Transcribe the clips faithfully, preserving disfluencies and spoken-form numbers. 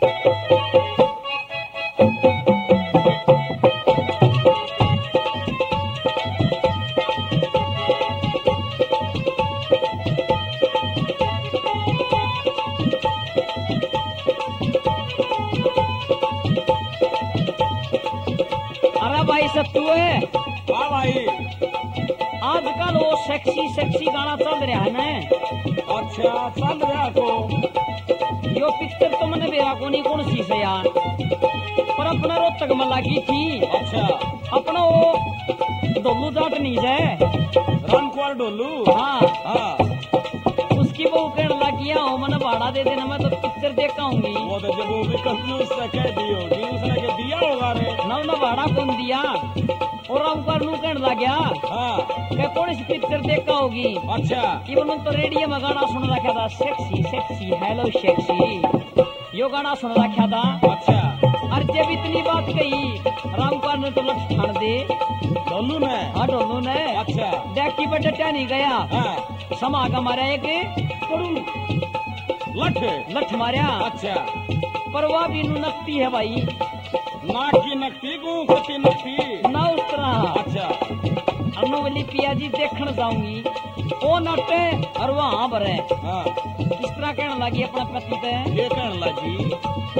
भाई सत्तू है। हाँ भाई, आजकल वो सेक्सी सेक्सी गाना चल रहा है ना। अच्छा चल रहा तो यो पिक्चर तो मैंने बेरा को नहीं कौन सी से यार, पर अपना रोहतक में लगी थी। अच्छा अपना वो डोलू जाट नहीं है, रामकुमार डोलू। हाँ हाँ, उसकी वो कहने लगी हो मैंने भाड़ा दे देना, मैं तो पिक्चर देख आऊंगी। वो तो जब वो भी कंफ्यूज से कह दी होगी, उसने के दिया होगा रे। ना ना भाड़ा कौन दिया, और रामकुमार नू कहने लग गया हाँ, क्या कौन सी पिक्चर देखा होगी। अच्छा इवन तो रेडियो में गाना सुन रखा था, sexy sexy hello sexy, yo गाना सुन रखा था। अच्छा, और जब इतनी बात कही रामकुमार ने तो लठ ठान दे डोलू ने। हाँ डोलू ने। अच्छा डैकी पर डटा नहीं गया, हाँ, समा का मारा एक कड़ू लठ लठ मारा। अच्छा, पर वह भी नू नकती है भाई, नाक की नकती को कती नकती ना उस तरह। अच्छा, अनु वाली पिया जी देखने जाऊंगी, वो नटे और वहाँ भरे हाँ, इस तरह कहने लगी अपने पति पे, ये कहने लगी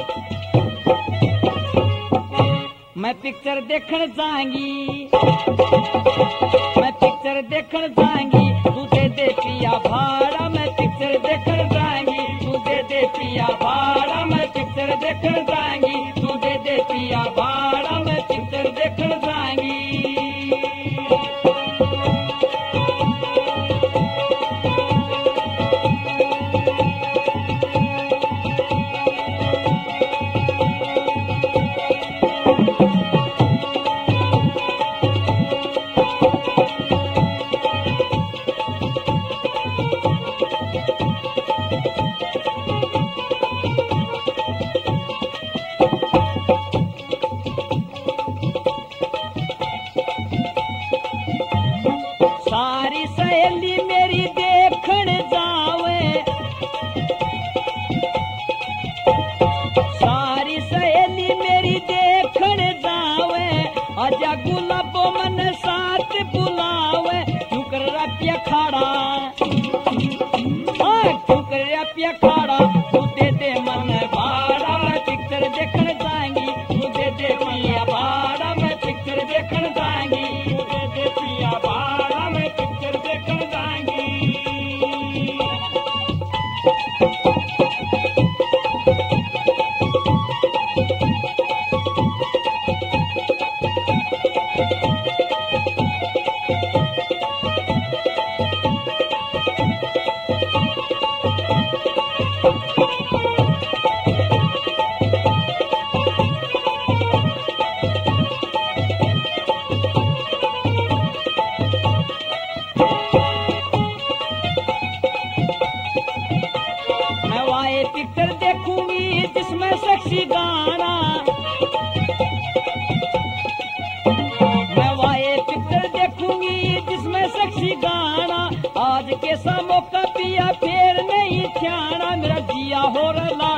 मैं पिक्चर देखने जाएंगी, मैं पिक्चर देखने जाएंगी, तू दे दे पिया भाड़ा, मैं पिक्चर देखने जाएंगी, तू दे दे पिया भाड़ा, मैं पिक्चर देखने जाएंगी, तू दे दे पिया भाड़ा, मैं पिक्चर देखने जाएंगी। सारी सहेली मेरी देखण जावे, सारी सहेली मेरी देखण जावे, आजा गुलाबो मन साथ बुलावे, क्यों कर रहा पिया खाड़ा, हाँ क्यों कर रहा पिया खाड़ा, तू दे दे मन भाड़ा, मैं पिक्चर देखण जाएंगी, तू दे दे पिया भाड़ा, मैं पिक्चर देखण जाएंगी, तू दे दे पिया भाड़ा, मैं पिक्चर देखने जाएंगी। मैं वाए पिक्चर देखूंगी जिसमें सेक्सी गाना, मैं वाए पिक्चर देखूंगी जिसमें सेक्सी गाना, आज के सा मौका पिया फिर नहीं ध्याना, मेरा जिया हो रहा